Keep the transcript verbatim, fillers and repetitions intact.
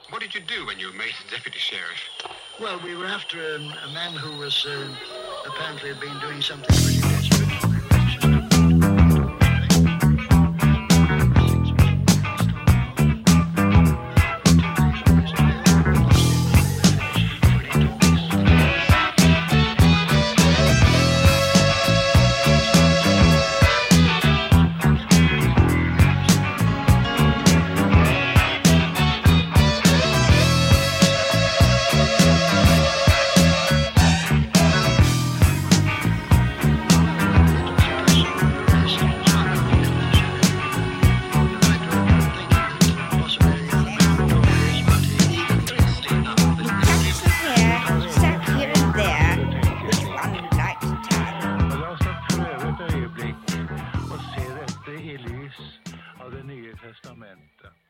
What did you do when you were made deputy sheriff? Well, we were after a, a man who was uh, apparently had been doing something pretty desperate. We were anxious av Det nye testamentet.